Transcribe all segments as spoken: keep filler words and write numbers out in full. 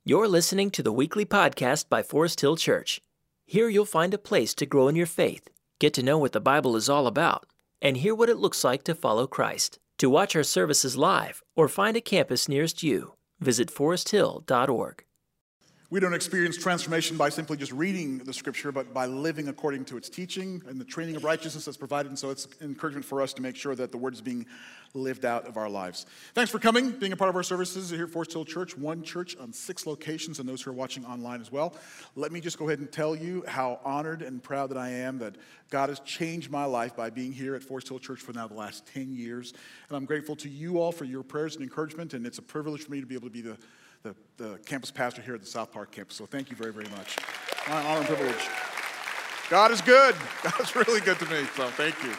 You're listening to the weekly podcast by Forest Hill Church. Here you'll find a place to grow in your faith, get to know what the Bible is all about, and hear what it looks like to follow Christ. To watch our services live or find a campus nearest you, visit forest hill dot org. We don't experience transformation by simply just reading the Scripture, but by living according to its teaching and the training of righteousness that's provided. And so it's an encouragement for us to make sure that the Word is being lived out of our lives. Thanks for coming, being a part of our services here at Forest Hill Church, one church on six locations, and those who are watching online as well. Let me just go ahead and tell you how honored and proud that I am that God has changed my life by being here at Forest Hill Church for now the last ten years. And I'm grateful to you all for your prayers and encouragement, and it's a privilege for me to be able to be the The, the campus pastor here at the South Park campus. So thank you very, very much. My honor and privilege. God is good. God's really good to me, so thank you.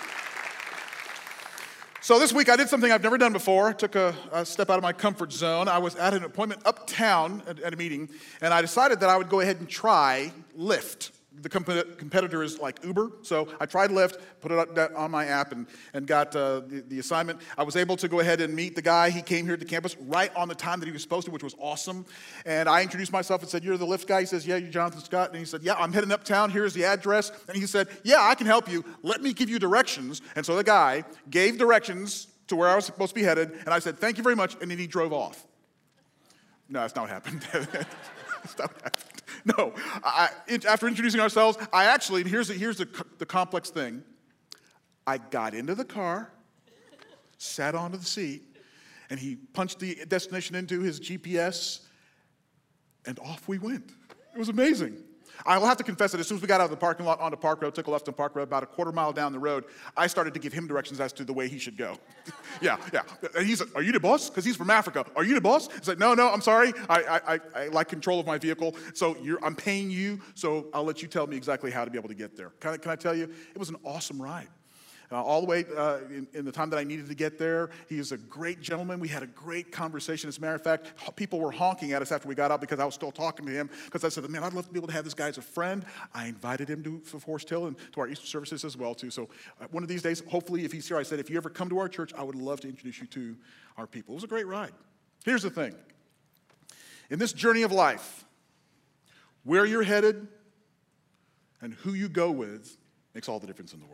So this week I did something I've never done before. Took a, a step out of my comfort zone. I was at an appointment uptown at, at a meeting, and I decided that I would go ahead and try Lyft. The comp- competitor is like Uber, so I tried Lyft, put it on my app, and, and got uh, the, the assignment. I was able to go ahead and meet the guy. He came here to campus right on the time that he was supposed to, which was awesome. And I introduced myself and said, "You're the Lyft guy?" He says, "Yeah, you're Jonathan Scott." And he said, "Yeah, I'm heading uptown. Here's the address." And he said, "Yeah, I can help you. Let me give you directions." And so the guy gave directions to where I was supposed to be headed, and I said, "Thank you very much," and then he drove off. No, that's not what happened. That's not what happened. No, I, after introducing ourselves, I actually, here's, the, here's the, the complex thing. I got into the car, sat onto the seat, and he punched the destination into his G P S, and off we went. It was amazing. I will have to confess that as soon as we got out of the parking lot onto Park Road, took a left on Park Road, about a quarter mile down the road, I started to give him directions as to the way he should go. yeah, yeah. And he said, "Are you the boss?" Because he's from Africa. "Are you the boss?" He's like, "No, no, I'm sorry. I, I, I, I like control of my vehicle, so you're, I'm paying you, so I'll let you tell me exactly how to be able to get there." Can I, can I tell you, it was an awesome ride. Uh, all the way uh, in, in the time that I needed to get there. He is a great gentleman. We had a great conversation. As a matter of fact, people were honking at us after we got out because I was still talking to him, because I said, "Man, I'd love to be able to have this guy as a friend." I invited him to, to Forest Hill and to our Easter services as well, too. So uh, one of these days, hopefully, if he's here, I said, if you ever come to our church, I would love to introduce you to our people. It was a great ride. Here's the thing. In this journey of life, where you're headed and who you go with makes all the difference in the world.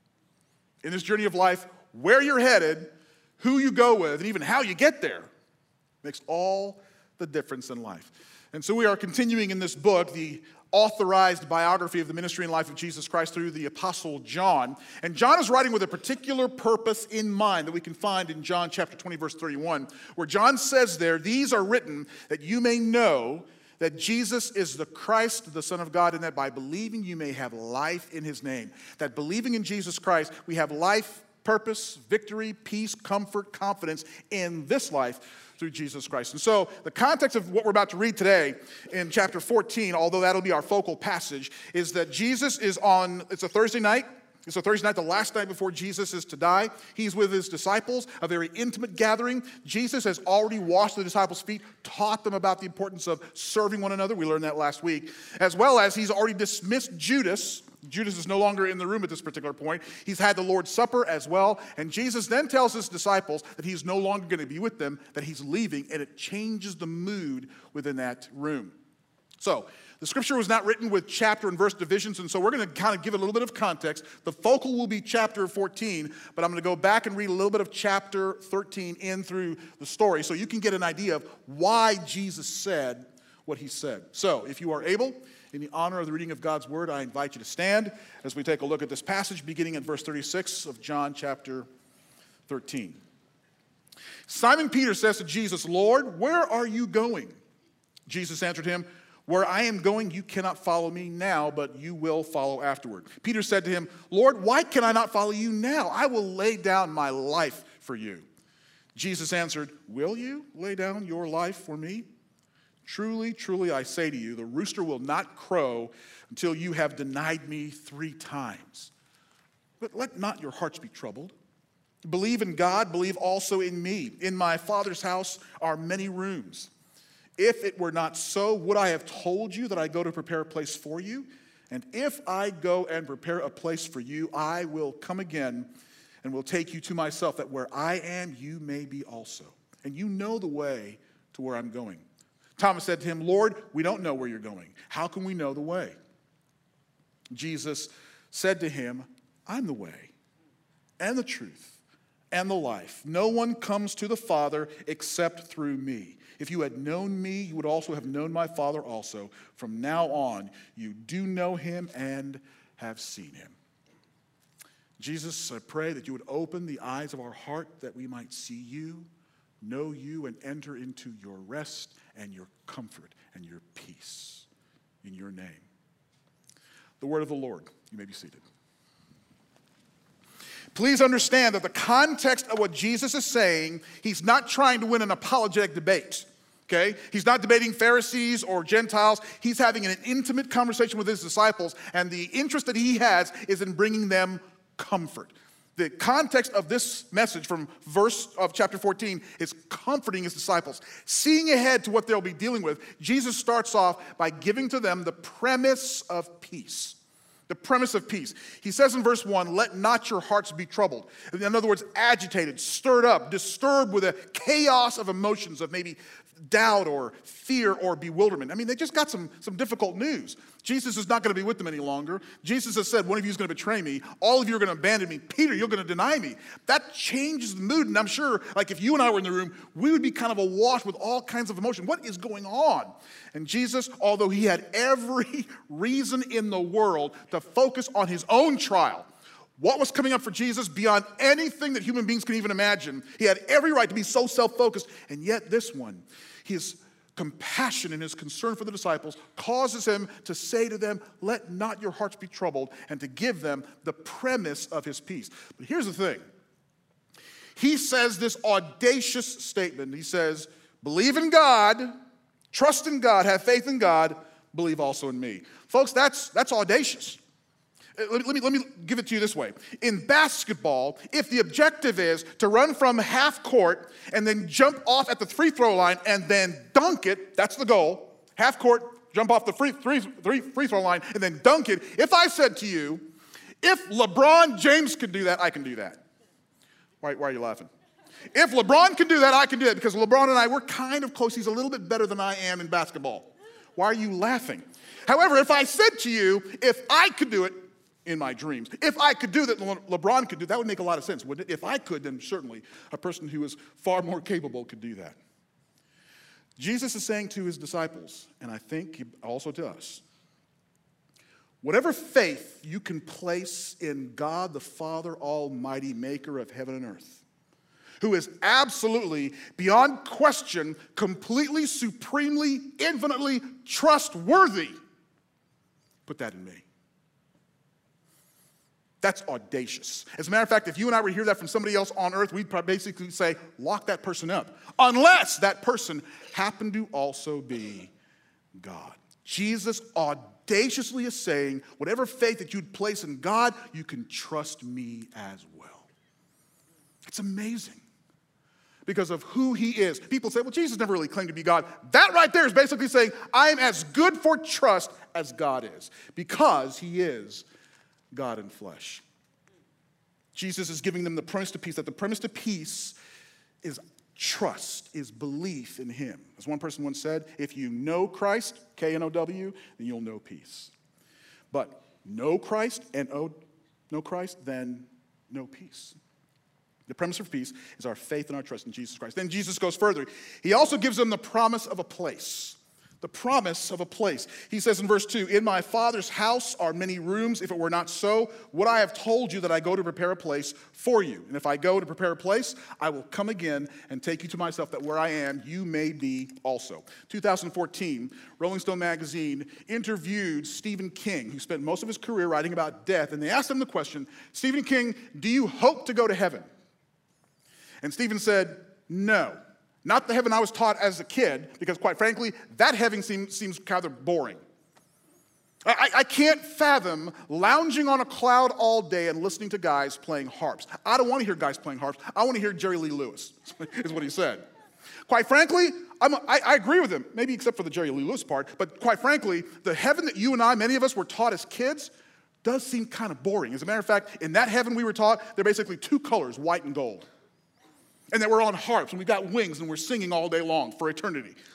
In this journey of life, where you're headed, who you go with, and even how you get there makes all the difference in life. And so we are continuing in this book, the authorized biography of the ministry and life of Jesus Christ through the Apostle John. And John is writing with a particular purpose in mind that we can find in John chapter twenty, verse thirty-one, where John says there, "These are written that you may know that Jesus is the Christ, the Son of God, and that by believing you may have life in his name." That believing in Jesus Christ, we have life, purpose, victory, peace, comfort, confidence in this life through Jesus Christ. And so the context of what we're about to read today in chapter fourteen, although that'll be our focal passage, is that Jesus is on, it's a Thursday night. It's a Thursday night, the last night before Jesus is to die. He's with his disciples, a very intimate gathering. Jesus has already washed the disciples' feet, taught them about the importance of serving one another. We learned that last week. As well as he's already dismissed Judas. Judas is no longer in the room at this particular point. He's had the Lord's Supper as well. And Jesus then tells his disciples that he's no longer going to be with them, that he's leaving, and it changes the mood within that room. So, the scripture was not written with chapter and verse divisions, and so we're going to kind of give it a little bit of context. The focal will be chapter fourteen, but I'm going to go back and read a little bit of chapter thirteen in through the story so you can get an idea of why Jesus said what he said. So, if you are able, in the honor of the reading of God's word, I invite you to stand as we take a look at this passage beginning at verse thirty-six of John chapter thirteen. Simon Peter says to Jesus, "Lord, where are you going?" Jesus answered him, "Where I am going, you cannot follow me now, but you will follow afterward." Peter said to him, "Lord, why can I not follow you now? I will lay down my life for you." Jesus answered, "Will you lay down your life for me? Truly, truly, I say to you, the rooster will not crow until you have denied me three times. But let not your hearts be troubled. Believe in God, believe also in me. In my Father's house are many rooms. If it were not so, would I have told you that I go to prepare a place for you? And if I go and prepare a place for you, I will come again and will take you to myself, that where I am, you may be also. And you know the way to where I'm going." Thomas said to him, Lord, we don't know where you're going. How can we know the way? Jesus said to him, I'm the way and the truth and the life. No one comes to the Father except through me. If you had known me, you would also have known my Father also. From now on, you do know him and have seen him. Jesus, I pray that you would open the eyes of our heart that we might see you, know you, and enter into your rest and your comfort and your peace. In your name. The word of the Lord. You may be seated. Please understand that the context of what Jesus is saying, he's not trying to win an apologetic debate. Okay? He's not debating Pharisees or Gentiles. He's having an intimate conversation with his disciples, and the interest that he has is in bringing them comfort. The context of this message from verse of chapter fourteen is comforting his disciples. Seeing ahead to what they'll be dealing with, Jesus starts off by giving to them the premise of peace. The premise of peace. He says in verse one, let not your hearts be troubled. In other words, agitated, stirred up, disturbed with a chaos of emotions of maybe doubt or fear or bewilderment. I mean, they just got some, some difficult news. Jesus is not going to be with them any longer. Jesus has said, one of you is going to betray me. All of you are going to abandon me. Peter, you're going to deny me. That changes the mood. And I'm sure, like if you and I were in the room, we would be kind of awash with all kinds of emotion. What is going on? And Jesus, although he had every reason in the world to focus on his own trial, what was coming up for Jesus beyond anything that human beings can even imagine, he had every right to be so self-focused. And yet this one, his compassion and his concern for the disciples causes him to say to them, let not your hearts be troubled, and to give them the premise of his peace. But here's the thing. He says this audacious statement. He says, believe in God, trust in God, have faith in God, believe also in me. Folks, that's, that's audacious. Let me, let me give it to you this way. In basketball, if the objective is to run from half court and then jump off at the free throw line and then dunk it, that's the goal. Half court, jump off the free, free, free, free throw line and then dunk it. If I said to you, if LeBron James could do that, I can do that. Why, why are you laughing? If LeBron can do that, I can do that, because LeBron and I, we're kind of close. He's a little bit better than I am in basketball. Why are you laughing? However, if I said to you, if I could do it, in my dreams. If I could do that, Le- LeBron could do, that would make a lot of sense, wouldn't it? If I could, then certainly a person who is far more capable could do that. Jesus is saying to his disciples, and I think also to us, whatever faith you can place in God the Father Almighty, maker of heaven and earth, who is absolutely, beyond question, completely, supremely, infinitely trustworthy, put that in me. That's audacious. As a matter of fact, if you and I were to hear that from somebody else on earth, we'd probably basically say, lock that person up. Unless that person happened to also be God. Jesus audaciously is saying, whatever faith that you'd place in God, you can trust me as well. It's amazing. Because of who he is. People say, well, Jesus never really claimed to be God. That right there is basically saying, I am as good for trust as God is. Because he is God in flesh. Jesus is giving them the premise to peace, that the premise to peace is trust, is belief in him. As one person once said, if you know Christ, K N O W, then you'll know peace. But know Christ and know Christ, then no peace. The premise of peace is our faith and our trust in Jesus Christ. Then Jesus goes further. He also gives them the promise of a place. The promise of a place. He says in verse two, in my Father's house are many rooms. If it were not so, would I have told you that I go to prepare a place for you? And if I go to prepare a place, I will come again and take you to myself, that where I am, you may be also. two thousand fourteen, Rolling Stone magazine interviewed Stephen King, who spent most of his career writing about death, and they asked him the question, Stephen King, do you hope to go to heaven? And Stephen said, no. Not the heaven I was taught as a kid, because quite frankly, that heaven seems, seems kind of boring. I, I can't fathom lounging on a cloud all day and listening to guys playing harps. I don't want to hear guys playing harps. I want to hear Jerry Lee Lewis, is what he said. Quite frankly, I'm, I, I agree with him, maybe except for the Jerry Lee Lewis part, but quite frankly, the heaven that you and I, many of us were taught as kids, does seem kind of boring. As a matter of fact, in that heaven we were taught, there are basically two colors, white and gold. And that we're on harps and we got wings and we're singing all day long for eternity.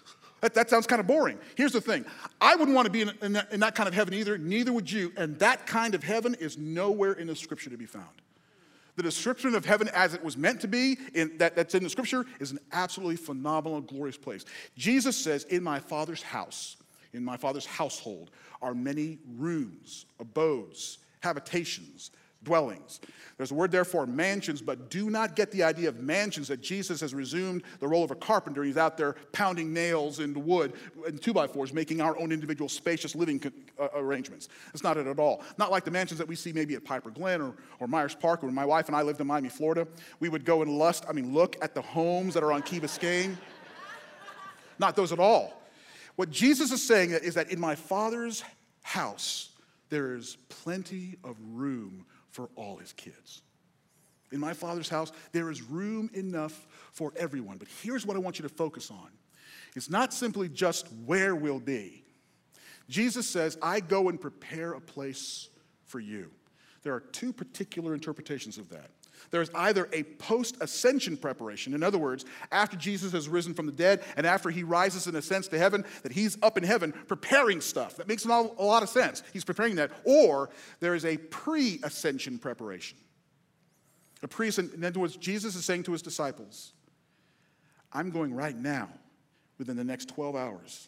That, that sounds kind of boring. Here's the thing. I wouldn't want to be in, in, that, in that kind of heaven either. Neither would you. And that kind of heaven is nowhere in the Scripture to be found. The description of heaven as it was meant to be, in, that, that's in the Scripture, is an absolutely phenomenal, glorious place. Jesus says, in my Father's house, in my Father's household, are many rooms, abodes, habitations, dwellings. There's a word there for mansions, but do not get the idea of mansions that Jesus has resumed the role of a carpenter. He's out there pounding nails into wood and two-by-fours, making our own individual spacious living uh, arrangements. It's not it at all. Not like the mansions that we see maybe at Piper Glen or, or Myers Park. When my wife and I lived in Miami, Florida, we would go and lust, I mean, look at the homes that are on Key Biscayne. Not those at all. What Jesus is saying is that in my Father's house, there is plenty of room for all his kids. In my Father's house, there is room enough for everyone. But here's what I want you to focus on. It's not simply just where we'll be. Jesus says, I go and prepare a place for you. There are two particular interpretations of that. There's either a post-ascension preparation, in other words, after Jesus has risen from the dead and after he rises and ascends to heaven, that he's up in heaven preparing stuff. That makes a lot of sense. He's preparing that. Or there is a pre-ascension preparation. A pre in other words, Jesus is saying to his disciples, I'm going right now, within the next twelve hours,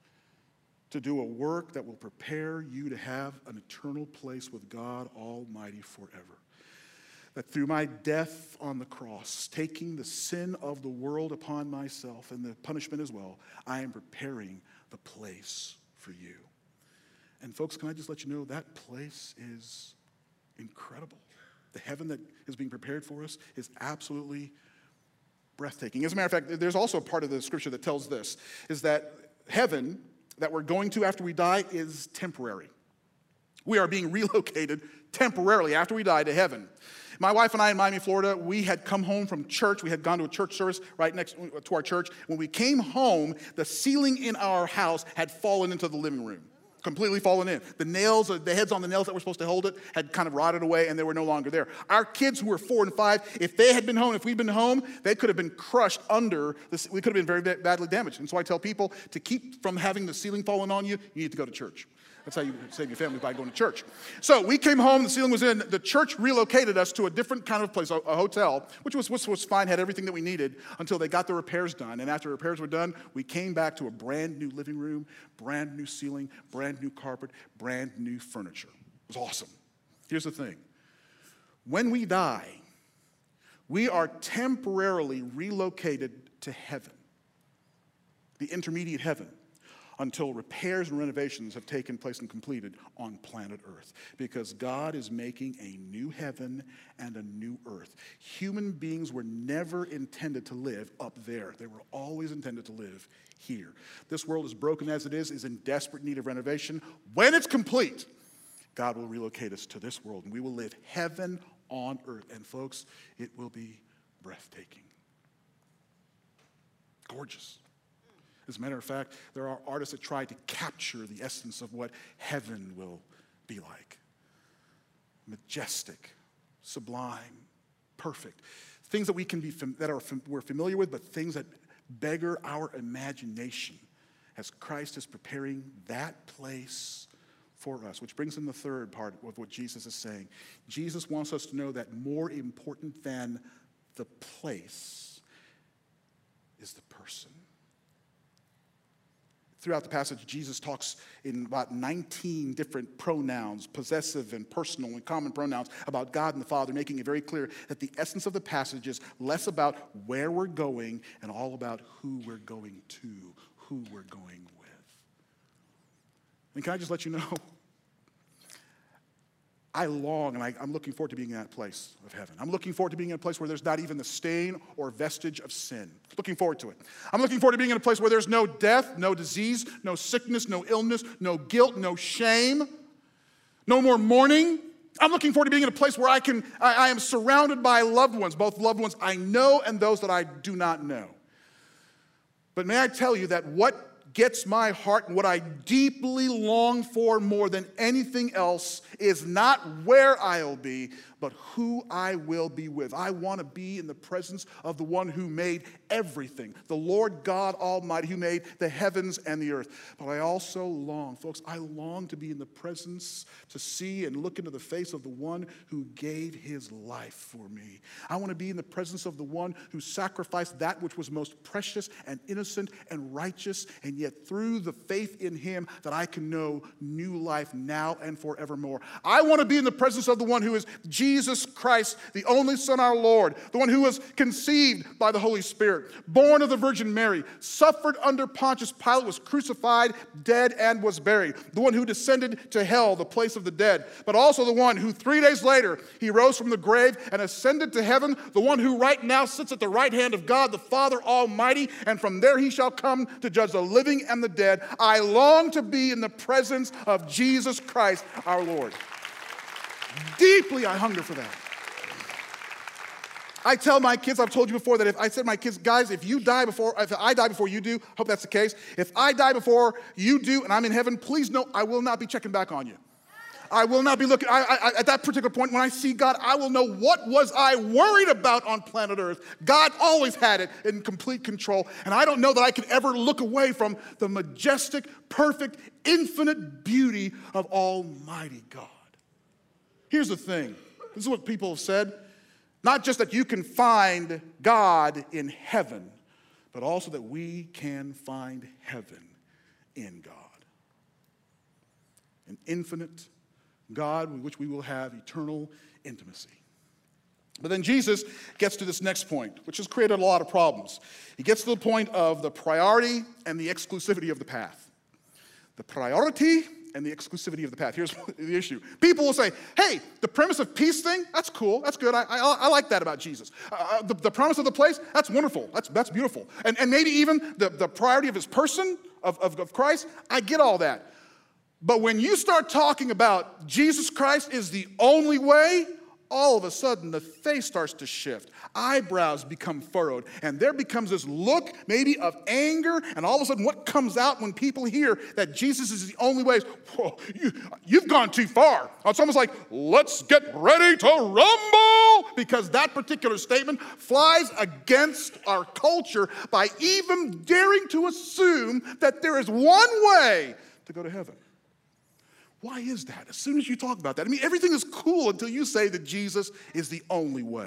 to do a work that will prepare you to have an eternal place with God Almighty forever. That through my death on the cross, taking the sin of the world upon myself and the punishment as well, I am preparing the place for you. And folks, can I just let you know that place is incredible. The heaven that is being prepared for us is absolutely breathtaking. As a matter of fact, there's also a part of the Scripture that tells this, is that heaven that we're going to after we die is temporary. We are being relocated temporarily after we die to heaven. My wife and I in Miami, Florida, we had come home from church. We had gone to a church service right next to our church. When we came home, the ceiling in our house had fallen into the living room, completely fallen in. The nails, the heads on the nails that were supposed to hold it had kind of rotted away, and they were no longer there. Our kids who were four and five, if they had been home, if we'd been home, they could have been crushed under this. We could have been very badly damaged. And so I tell people, to keep from having the ceiling falling on you, you need to go to church. That's how you save your family, by going to church. So we came home, the ceiling was in. The church relocated us to a different kind of place, a, a hotel, which was, which was fine, had everything that we needed until they got the repairs done. And after repairs were done, we came back to a brand new living room, brand new ceiling, brand new carpet, brand new furniture. It was awesome. Here's the thing. When we die, we are temporarily relocated to heaven, the intermediate heaven, until repairs and renovations have taken place and completed on planet Earth. Because God is making a new heaven and a new earth. Human beings were never intended to live up there. They were always intended to live here. This world, as broken as it is, is in desperate need of renovation. When it's complete, God will relocate us to this world, and we will live heaven on earth. And folks, it will be breathtaking. Gorgeous. As a matter of fact, there are artists that try to capture the essence of what heaven will be like. Majestic, sublime, perfect. Things that we can be that are we're familiar with, but things that beggar our imagination as Christ is preparing that place for us. Which brings in the third part of what Jesus is saying. Jesus wants us to know that more important than the place is the person. Throughout the passage, Jesus talks in about nineteen different pronouns, possessive and personal and common pronouns, about God and the Father, making it very clear that the essence of the passage is less about where we're going and all about who we're going to, who we're going with. And can I just let you know, I long, and I, I'm looking forward to being in that place of heaven. I'm looking forward to being in a place where there's not even the stain or vestige of sin. Looking forward to it. I'm looking forward to being in a place where there's no death, no disease, no sickness, no illness, no guilt, no shame, no more mourning. I'm looking forward to being in a place where I can, I, I am surrounded by loved ones, both loved ones I know and those that I do not know. But may I tell you that what gets my heart and what I deeply long for more than anything else is not where I'll be, but who I will be with. I want to be in the presence of the one who made everything. The Lord God Almighty who made the heavens and the earth. But I also long, folks, I long to be in the presence, to see and look into the face of the one who gave his life for me. I want to be in the presence of the one who sacrificed that which was most precious and innocent and righteous, and yet through the faith in him that I can know new life now and forevermore. I want to be in the presence of the one who is Jesus Christ, the only Son, our Lord, the one who was conceived by the Holy Spirit, born of the Virgin Mary, suffered under Pontius Pilate, was crucified, dead, and was buried, the one who descended to hell, the place of the dead, but also the one who three days later, he rose from the grave and ascended to heaven, the one who right now sits at the right hand of God, the Father Almighty, and from there he shall come to judge the living and the dead. I long to be in the presence of Jesus Christ, our Lord. Deeply I hunger for that. I tell my kids, I've told you before, that if I said to my kids, guys, if you die before, if I die before you do, hope that's the case. If I die before you do and I'm in heaven, please know I will not be checking back on you. I will not be looking, I, I, at that particular point when I see God, I will know what was I worried about on planet Earth. God always had it in complete control. And I don't know that I could ever look away from the majestic, perfect, infinite beauty of Almighty God. Here's the thing. This is what people have said. Not just that you can find God in heaven, but also that we can find heaven in God. An infinite God with which we will have eternal intimacy. But then Jesus gets to this next point, which has created a lot of problems. He gets to the point of the priority and the exclusivity of the path. The priority and the exclusivity of the path. Here's the issue. People will say, hey, the premise of peace thing, that's cool, that's good. I, I, I like that about Jesus. Uh, the, the promise of the place, that's wonderful, that's, that's beautiful. And, and maybe even the, the priority of his person, of, of, of Christ, I get all that. But when you start talking about Jesus Christ is the only way, all of a sudden the face starts to shift. Eyebrows become furrowed. And there becomes this look maybe of anger. And all of a sudden what comes out when people hear that Jesus is the only way is, whoa, you, you've gone too far. It's almost like, let's get ready to rumble. Because that particular statement flies against our culture by even daring to assume that there is one way to go to heaven. Why is that? As soon as you talk about that, I mean, everything is cool until you say that Jesus is the only way.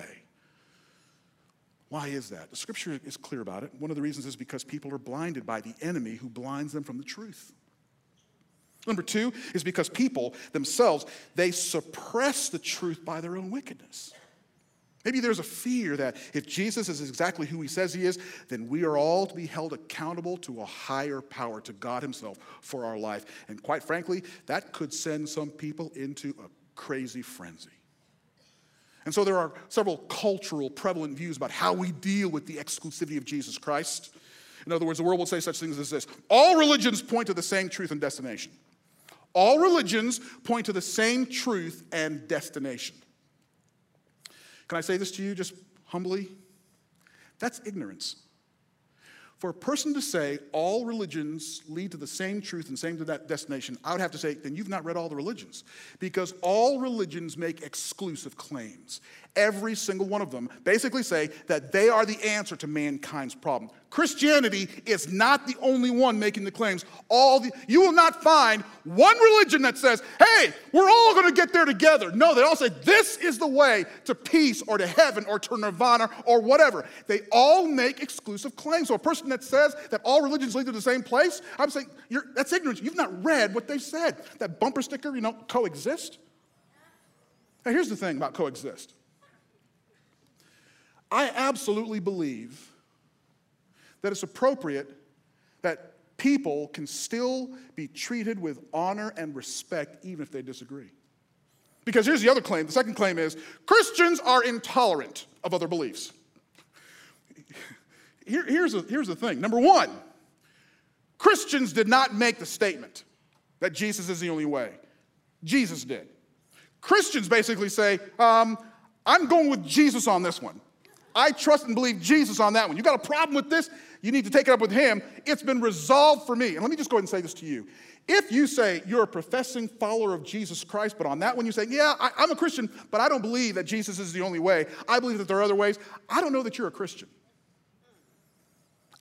Why is that? The scripture is clear about it. One of the reasons is because people are blinded by the enemy who blinds them from the truth. Number two is because people themselves, they suppress the truth by their own wickedness. Maybe there's a fear that if Jesus is exactly who he says he is, then we are all to be held accountable to a higher power, to God himself, for our life. And quite frankly, that could send some people into a crazy frenzy. And so there are several cultural prevalent views about how we deal with the exclusivity of Jesus Christ. In other words, the world will say such things as this: all religions point to the same truth and destination. All religions point to the same truth and destination. Can I say this to you just humbly? That's ignorance. For a person to say all religions lead to the same truth and same destination, I would have to say, then you've not read all the religions. Because all religions make exclusive claims. Every single one of them basically say that they are the answer to mankind's problem. Christianity is not the only one making the claims. All the, you will not find one religion that says, hey, we're all going to get there together. No, they all say this is the way to peace or to heaven or to nirvana or whatever. They all make exclusive claims. So a person that says that all religions lead to the same place, I'm saying you're, that's ignorance. You've not read what they said. That bumper sticker, you know, coexist. Now here's the thing about coexist. I absolutely believe that it's appropriate that people can still be treated with honor and respect even if they disagree. Because here's the other claim. The second claim is Christians are intolerant of other beliefs. Here, here's, a, here's the thing. Number one, Christians did not make the statement that Jesus is the only way. Jesus did. Christians basically say, um, I'm going with Jesus on this one. I trust and believe Jesus on that one. You got a problem with this? You need to take it up with him. It's been resolved for me. And let me just go ahead and say this to you. If you say you're a professing follower of Jesus Christ, but on that one you say, yeah, I, I'm a Christian, but I don't believe that Jesus is the only way. I believe that there are other ways. I don't know that you're a Christian.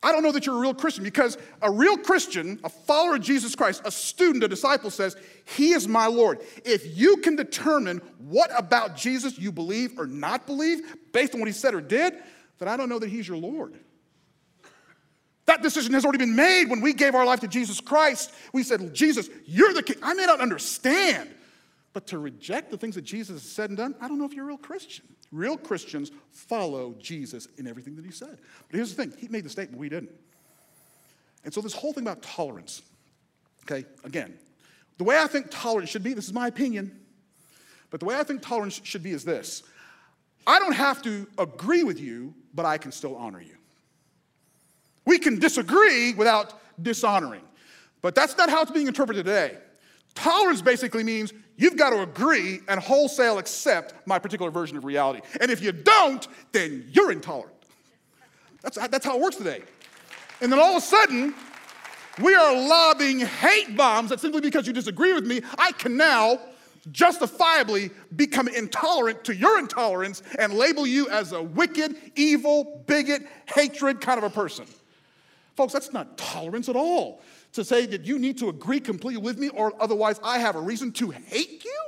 I don't know that you're a real Christian, because a real Christian, a follower of Jesus Christ, a student, a disciple says, he is my Lord. If you can determine what about Jesus you believe or not believe based on what he said or did, then I don't know that he's your Lord. That decision has already been made when we gave our life to Jesus Christ. We said, Jesus, you're the king. I may not understand, but to reject the things that Jesus has said and done, I don't know if you're a real Christian. Real Christians follow Jesus in everything that he said. But here's the thing. He made the statement, we didn't. And so this whole thing about tolerance, okay, again, the way I think tolerance should be, this is my opinion, but the way I think tolerance should be is this. I don't have to agree with you, but I can still honor you. We can disagree without dishonoring. But that's not how it's being interpreted today. Tolerance basically means you've got to agree and wholesale accept my particular version of reality. And if you don't, then you're intolerant. That's, that's how it works today. And then all of a sudden, we are lobbing hate bombs that simply because you disagree with me, I can now justifiably become intolerant to your intolerance and label you as a wicked, evil, bigot, hatred kind of a person. Folks, that's not tolerance at all. To say that you need to agree completely with me or otherwise I have a reason to hate you?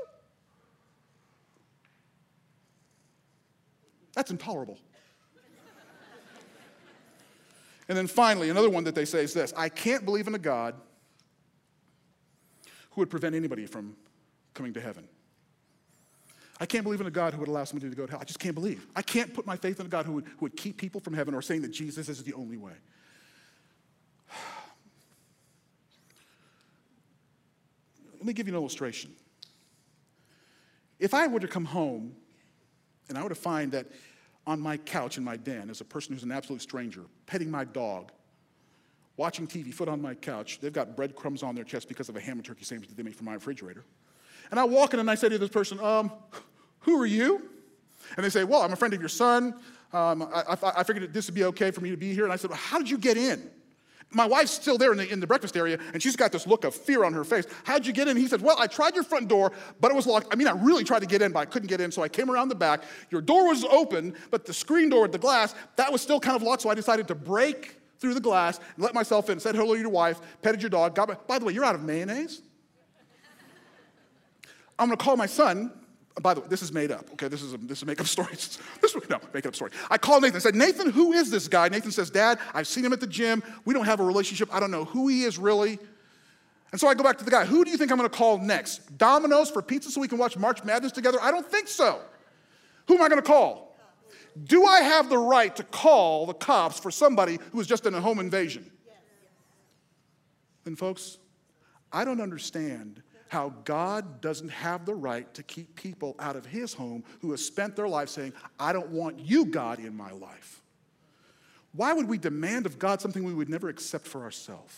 That's intolerable. And then finally, another one that they say is this. I can't believe in a God who would prevent anybody from coming to heaven. I can't believe in a God who would allow somebody to go to hell. I just can't believe. I can't put my faith in a God who would, who would keep people from heaven or saying that Jesus is the only way. Let me give you an illustration. If I were to come home and I were to find that on my couch in my den is a person who's an absolute stranger, petting my dog, watching T V, foot on my couch, they've got breadcrumbs on their chest because of a ham and turkey sandwich that they made from my refrigerator. And I walk in and I say to this person, um, who are you? And they say, well, I'm a friend of your son. Um, I, I, I figured this would be okay for me to be here. And I said, well, how did you get in? My wife's still there in the, in the breakfast area, and she's got this look of fear on her face. How'd you get in? He said, well, I tried your front door, but it was locked. I mean, I really tried to get in, but I couldn't get in, so I came around the back. Your door was open, but the screen door, the glass, that was still kind of locked, so I decided to break through the glass and let myself in, said hello to your wife, petted your dog. Got my, by the way, you're out of mayonnaise? I'm going to call my son. By the way, this is made up, okay? This is a, this is a make-up story. This, no, make-up story. I called Nathan and said, Nathan, who is this guy? Nathan says, Dad, I've seen him at the gym. We don't have a relationship. I don't know who he is really. And so I go back to the guy. Who do you think I'm going to call next? Domino's for pizza so we can watch March Madness together? I don't think so. Who am I going to call? Do I have the right to call the cops for somebody who was just in a home invasion? Then, folks, I don't understand how God doesn't have the right to keep people out of his home who have spent their life saying, I don't want you, God, in my life. Why would we demand of God something we would never accept for ourselves?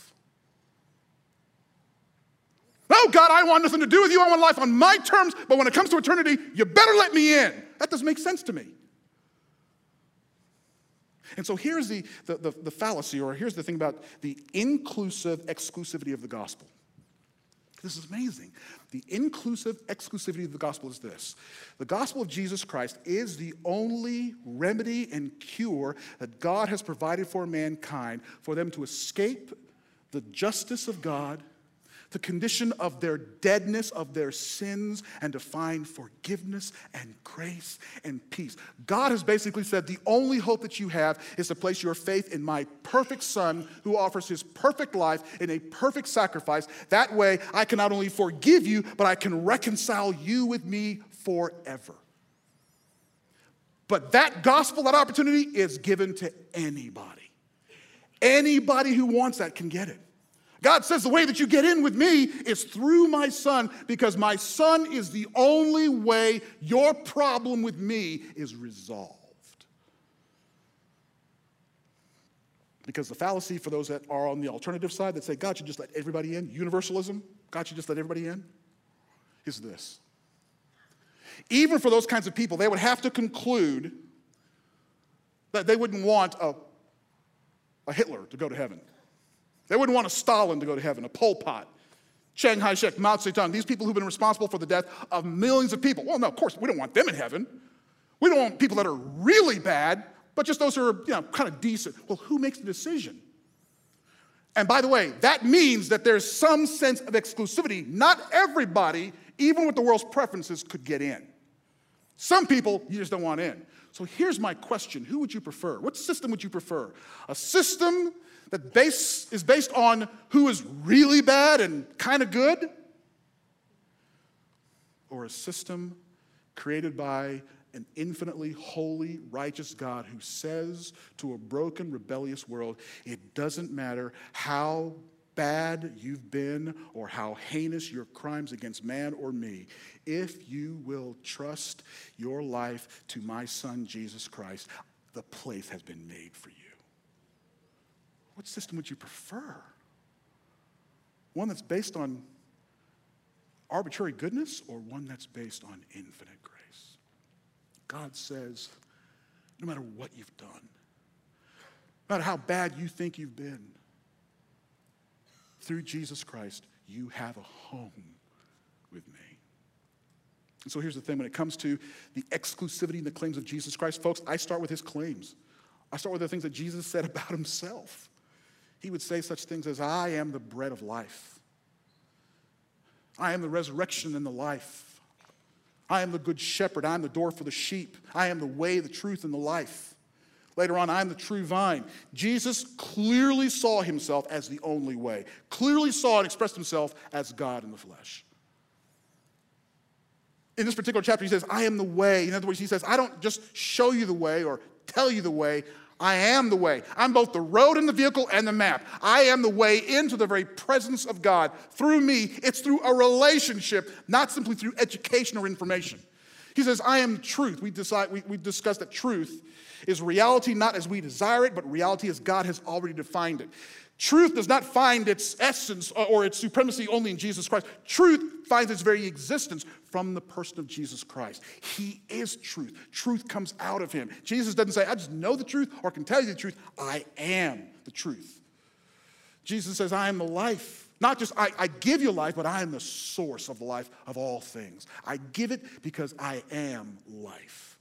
No, God, I want nothing to do with you. I want life on my terms, but when it comes to eternity, you better let me in. That doesn't make sense to me. And so here's the, the, the, the fallacy, or here's the thing about the inclusive exclusivity of the gospel. This is amazing. The inclusive exclusivity of the gospel is this. The gospel of Jesus Christ is the only remedy and cure that God has provided for mankind for them to escape the justice of God, the condition of their deadness, of their sins, and to find forgiveness and grace and peace. God has basically said the only hope that you have is to place your faith in my perfect Son who offers his perfect life in a perfect sacrifice. That way, I can not only forgive you, but I can reconcile you with me forever. But that gospel, that opportunity is given to anybody. Anybody who wants that can get it. God says the way that you get in with me is through my Son, because my Son is the only way your problem with me is resolved. Because the fallacy for those that are on the alternative side that say, God should just let everybody in, universalism, God should just let everybody in, is this. Even for those kinds of people, they would have to conclude that they wouldn't want a, a Hitler to go to heaven. They wouldn't want a Stalin to go to heaven, a Pol Pot, Chiang Kai-shek, Mao Zedong, these people who've been responsible for the death of millions of people. Well, no, of course, we don't want them in heaven. We don't want people that are really bad, but just those who are, you know, kind of decent. Well, who makes the decision? And by the way, that means that there's some sense of exclusivity. Not everybody, even with the world's preferences, could get in. Some people, you just don't want in. So here's my question. Who would you prefer? What system would you prefer? A system that base, is based on who is really bad and kind of good? Or a system created by an infinitely holy, righteous God who says to a broken, rebellious world, it doesn't matter how bad you've been or how heinous your crimes against man or me, if you will trust your life to my Son, Jesus Christ, the place has been made for you. What system would you prefer? One that's based on arbitrary goodness or one that's based on infinite grace? God says, no matter what you've done, no matter how bad you think you've been, through Jesus Christ, you have a home with me. And so here's the thing. When it comes to the exclusivity and the claims of Jesus Christ, folks, I start with his claims. I start with the things that Jesus said about himself. He would say such things as, I am the bread of life. I am the resurrection and the life. I am the good shepherd. I am the door for the sheep. I am the way, the truth, and the life. Later on, I am the true vine. Jesus clearly saw himself as the only way. Clearly saw and expressed himself as God in the flesh. In this particular chapter, he says, I am the way. In other words, he says, I don't just show you the way or tell you the way. I am the way. I'm both the road and the vehicle and the map. I am the way into the very presence of God. Through me, it's through a relationship, not simply through education or information. He says, I am truth. We decide, we, we discussed that truth is reality not as we desire it, but reality as God has already defined it. Truth does not find its essence or its supremacy only in Jesus Christ. Truth finds its very existence from the person of Jesus Christ. He is truth. Truth comes out of him. Jesus doesn't say, I just know the truth or can tell you the truth. I am the truth. Jesus says, I am the life. Not just I, I give you life, but I am the source of the life of all things. I give it because I am life.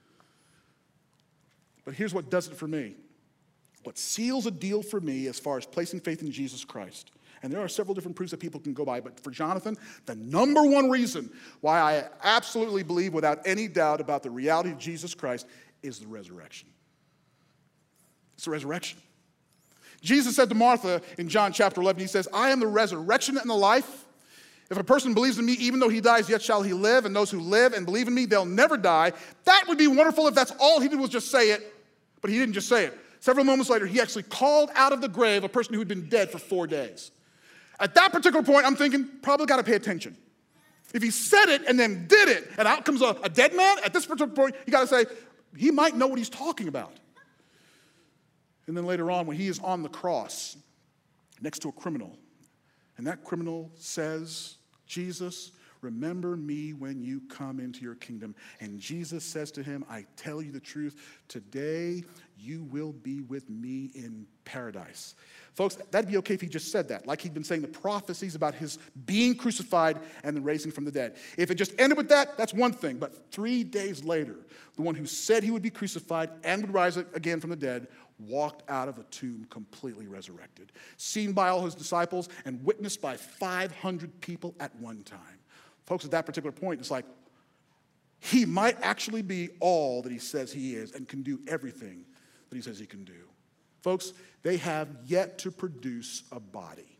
But here's what does it for me. What seals a deal for me as far as placing faith in Jesus Christ. And there are several different proofs that people can go by, but for Jonathan, the number one reason why I absolutely believe without any doubt about the reality of Jesus Christ is the resurrection. It's the resurrection. Jesus said to Martha in John chapter eleven, he says, I am the resurrection and the life. If a person believes in me, even though he dies, yet shall he live. And those who live and believe in me, they'll never die. That would be wonderful if that's all he did was just say it, but he didn't just say it. Several moments later, he actually called out of the grave a person who had been dead for four days. At that particular point, I'm thinking, probably got to pay attention. If he said it and then did it, and out comes a, a dead man, at this particular point, you got to say, he might know what he's talking about. And then later on, when he is on the cross next to a criminal, and that criminal says, Jesus, remember me when you come into your kingdom. And Jesus says to him, I tell you the truth, today you will be with me in paradise. Folks, that'd be okay if he just said that, like he'd been saying the prophecies about his being crucified and then raising from the dead. If it just ended with that, that's one thing. But three days later, the one who said he would be crucified and would rise again from the dead walked out of a tomb completely resurrected, seen by all his disciples and witnessed by five hundred people at one time. Folks, at that particular point, it's like he might actually be all that he says he is and can do everything that he says he can do. Folks, they have yet to produce a body.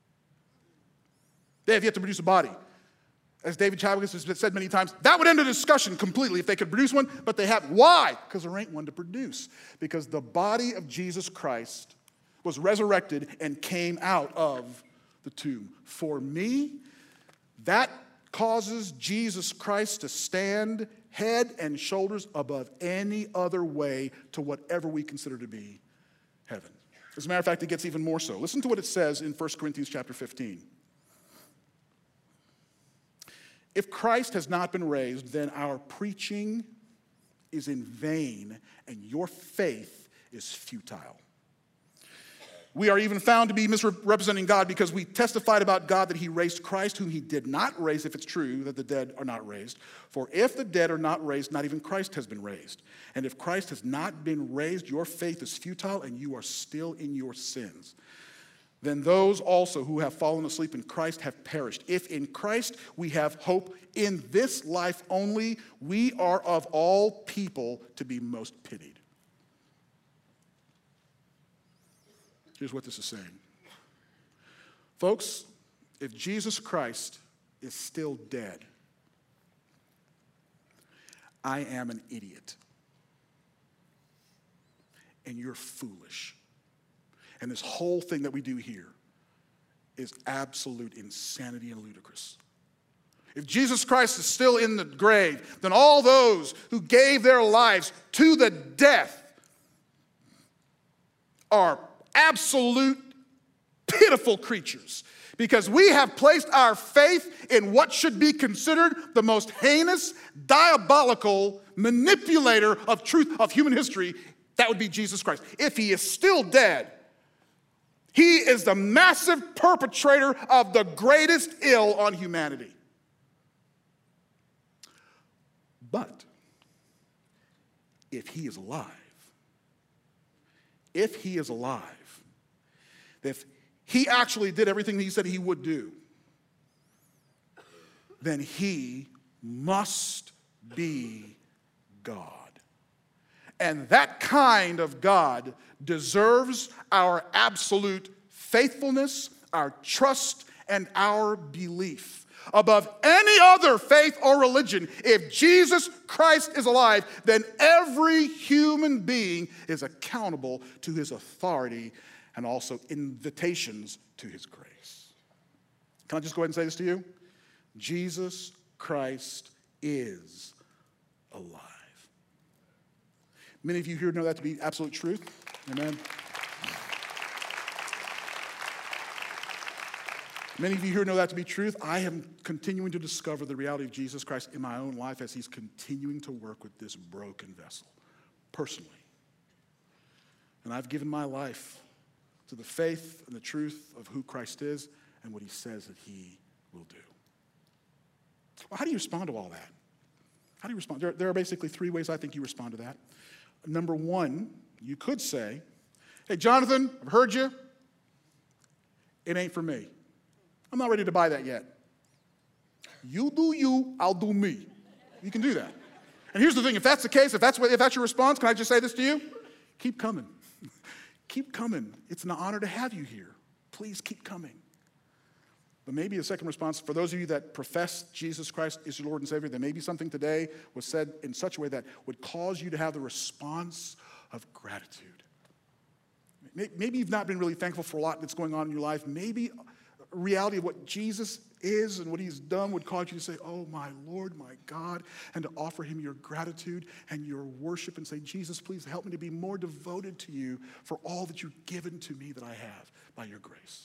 They have yet to produce a body. As David Chadwick has said many times, that would end the discussion completely if they could produce one, but they haven't. Why? Because there ain't one to produce. Because the body of Jesus Christ was resurrected and came out of the tomb. For me, that causes Jesus Christ to stand head and shoulders above any other way to whatever we consider to be heaven. As a matter of fact, it gets even more so. Listen to what it says in First Corinthians chapter fifteen. If Christ has not been raised, then our preaching is in vain and your faith is futile. We are even found to be misrepresenting God because we testified about God that he raised Christ, whom he did not raise, if it's true that the dead are not raised. For if the dead are not raised, not even Christ has been raised. And if Christ has not been raised, your faith is futile and you are still in your sins. then those also who have fallen asleep in Christ have perished. If in Christ we have hope in this life only, we are of all people to be most pitied. Here's what this is saying. Folks, if Jesus Christ is still dead, I am an idiot. And you're foolish. And this whole thing that we do here is absolute insanity and ludicrous. If Jesus Christ is still in the grave, then all those who gave their lives to the death are absolute pitiful creatures, because we have placed our faith in what should be considered the most heinous, diabolical manipulator of truth of human history. That would be Jesus Christ. If he is still dead, he is the massive perpetrator of the greatest ill on humanity. But if he is alive, if he is alive, if he actually did everything he said he would do, then he must be God. And that kind of God deserves our absolute faithfulness, our trust, and our belief above any other faith or religion. If Jesus Christ is alive, then every human being is accountable to his authority and also invitations to his grace. Can I just go ahead and say this to you? Jesus Christ is alive. Many of you here know that to be absolute truth. Amen. Many of you here know that to be truth. I am continuing to discover the reality of Jesus Christ in my own life as he's continuing to work with this broken vessel, personally. And I've given my life to the faith and the truth of who Christ is and what he says that he will do. Well, how do you respond to all that? How do you respond? There, there are basically three ways I think you respond to that. Number one, you could say, hey, Jonathan, I've heard you. It ain't for me. I'm not ready to buy that yet. You do you, I'll do me. You can do that. And here's the thing, if that's the case, if that's what, if that's your response, can I just say this to you? Keep coming. Keep coming. It's an honor to have you here. Please keep coming. But maybe a second response, for those of you that profess Jesus Christ is your Lord and Savior, there may be something today was said in such a way that would cause you to have the response of gratitude. Maybe you've not been really thankful for a lot that's going on in your life. Maybe a reality of what Jesus is and what he's done would cause you to say, oh, my Lord, my God, and to offer him your gratitude and your worship and say, Jesus, please help me to be more devoted to you for all that you've given to me that I have by your grace.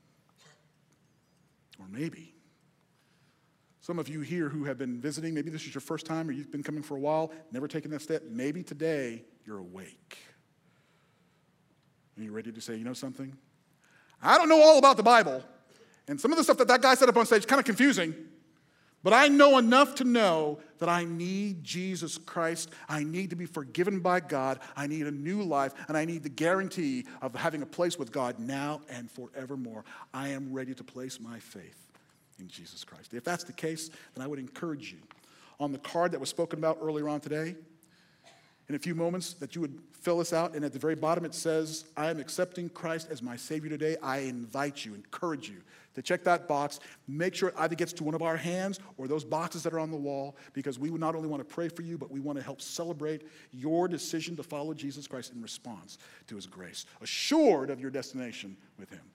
Or maybe some of you here who have been visiting, maybe this is your first time or you've been coming for a while, never taken that step. Maybe today you're awake. And you're ready to say, you know something? I don't know all about the Bible. And some of the stuff that that guy said up on stage is kind of confusing. But I know enough to know that I need Jesus Christ. I need to be forgiven by God. I need a new life. And I need the guarantee of having a place with God now and forevermore. I am ready to place my faith in Jesus Christ. If that's the case, then I would encourage you on the card that was spoken about earlier on today, in a few moments, that you would fill this out. And at the very bottom it says, I am accepting Christ as my Savior today. I invite you, encourage you to check that box. Make sure it either gets to one of our hands or those boxes that are on the wall, because we would not only want to pray for you, but we want to help celebrate your decision to follow Jesus Christ in response to his grace, assured of your destination with him.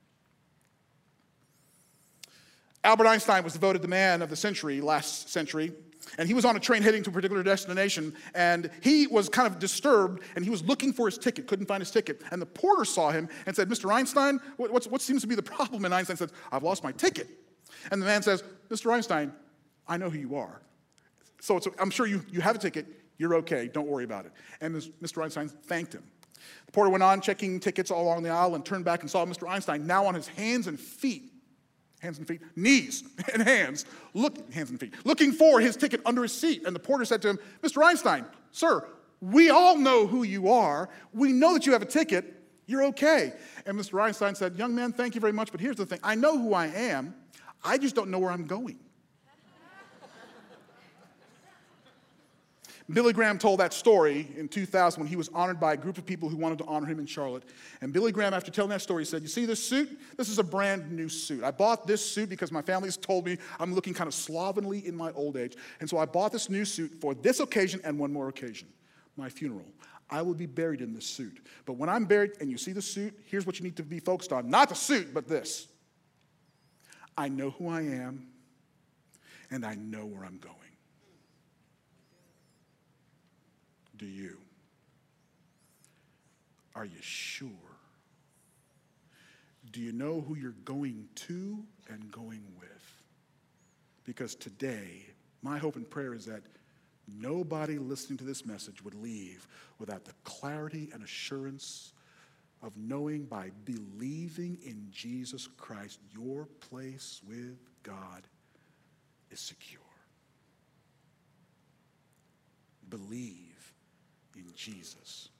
Albert Einstein was voted the man of the century last century. And he was on a train heading to a particular destination, and he was kind of disturbed, and he was looking for his ticket, couldn't find his ticket. And the porter saw him and said, Mister Einstein, what, what's, what seems to be the problem? And Einstein says, I've lost my ticket. And the man says, Mister Einstein, I know who you are. So it's, I'm sure you, you have a ticket. You're okay. Don't worry about it. And Mister Einstein thanked him. The porter went on checking tickets all along the aisle and turned back and saw Mister Einstein now on his hands and feet. Hands and feet, knees and hands, look, hands and feet, looking for his ticket under his seat. And the porter said to him, Mister Einstein, sir, we all know who you are. We know that you have a ticket. You're okay. And Mister Reinstein said, young man, thank you very much, but here's the thing. I know who I am. I just don't know where I'm going. Billy Graham told that story in two thousand when he was honored by a group of people who wanted to honor him in Charlotte. And Billy Graham, after telling that story, said, you see this suit? This is a brand new suit. I bought this suit because my family's told me I'm looking kind of slovenly in my old age. And so I bought this new suit for this occasion and one more occasion, my funeral. I will be buried in this suit. But when I'm buried and you see the suit, here's what you need to be focused on. Not the suit, but this. I know who I am, and I know where I'm going. Do you? Are you sure? Do you know who you're going to and going with? Because today, my hope and prayer is that nobody listening to this message would leave without the clarity and assurance of knowing by believing in Jesus Christ, your place with God is secure. Believe in Jesus.